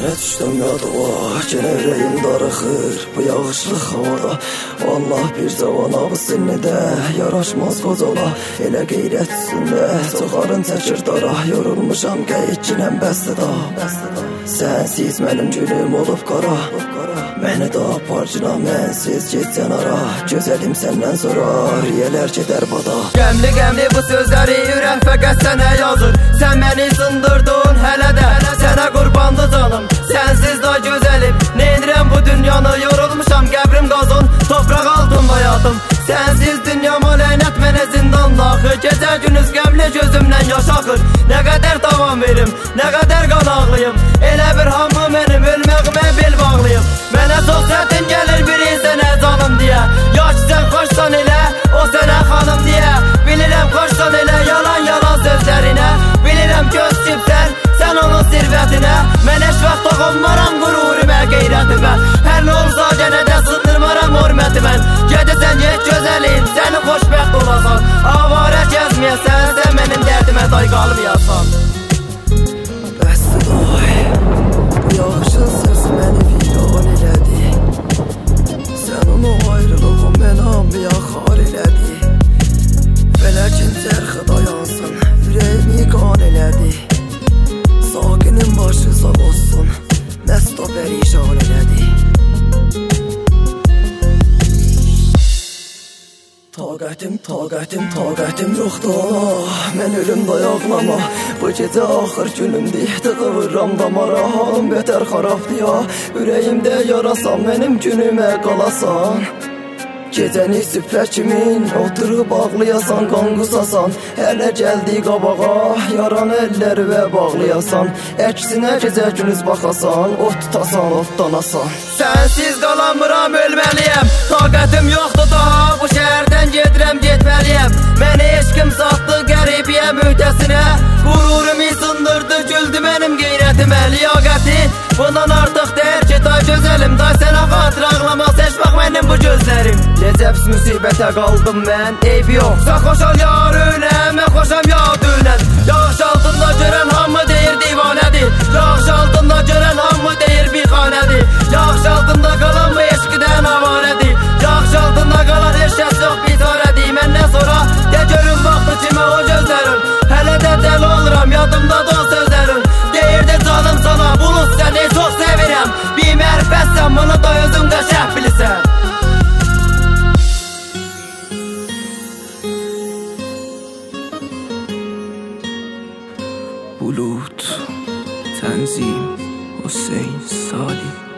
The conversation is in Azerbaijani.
Yenə düşdüm yadıma, yenə ürəyim darıxır bu yağışlı havada. Allah bir cavana bu sinnidə yaraşmaz qocala. Elə qeyrət üstündə çoxarın çəkir dara. Yorulmuşam qəyicginəm bəstəda. Sənsiz mənim günüm olub qara. Məni də apar cina mənsiz getsən ara. Gözəlim səndən sonra riyələr gedər bada. Qəmli bu sözləri ürək fəqət sənə yazır. Sən məni sındırdın hələ də sənə qurbandı canım. Sənsiz də gözəlim, neynirəm bu dünyanı. Yorulmuşam qəbrim qazın, topraq altında yadım. Sənsiz dünyama lənət mənə zindanda axır. Gecə günüz qəmli gözümdən yaş axır. Nə qədər davam verim, nə qədər qan ağlayım. Elə bir hamı mənim ölməğimə bel bağlayım. Mənə çox çətin gəlir biri sənə canım deyə. Yaş sən xoşsan elə, o sənə xanım deyə. Bilirəm xoşsan elə yalan sözlərinə. Bilirəm göz çipsən, sən onun sirvətinə. Mən heç vaxt toxunmaram qürurumə, qeyrətimə. Hər nə olsa gənə də sındırmaram hörmətimən. Gedirsən get gözəlim, səni xoşbəxt olasan. Avarə gəzməyəsən, sən mənim dərdimə day qalmayasan. Bəsdir day, bu yağışın səsi məni viran elədi. Sənin o ayrılığın mənə hamıya xar elədi. Fələkin cərxi dayansın, ürəyimi qan elədi. Sakinin başı sağ olsun, məst o pərişan elədi. Taqətim yoxdur, mən ölüm dayaqlama. Bu gecə axır günümdür, tıqıvıram damara. Halım betər xarabdır ya, ürəyimdə yarasan, mənim günümə qalasan. Gecəni süfrə kimin, oturub ağlayasan, qan qusasan. Hələ gəldi qabağa, yaran əlləri və bağlayasan. Əksinə gecə günüz baxasan, ot tutasan, otlanasan. Sənsiz qalamıram, ölməliyəm. Taqətim yoxdur daha, bu şəhərdən gedirəm, getməliyəm. Məni eşqim satdı qəribiyə mühdəsinə. Qururumu sındırdı, güldü mənim qeyrətimə. Liyaqəti bundan artıq deyir ki, day gözəlim, day sənə xatır ağlamaz, heç bax mənim bu gözlərim. Necəbs müsibətə qaldım mən, eybi yox. Sən xoşal yarınə, mən xoşam yadınə. Yağış altında görən hamı deyir divanədir. Yağış altında görən hamı deyir bixanədir. Yağış altında qalan bu eşqidən avarədir. Yağış altında qalan heç kəs yox bitarədir. Məndən sonra de görün vaxtı kimə o gözlərin. Hələ də dəli oluram, yadımda da o sözlərin. Deyirdi canım sana, bulut səni çox sevirəm. Bir mərifətsən, bunu da özümdə şəh bilirsən. Bulut, Tənzim, Hüseyn Salih.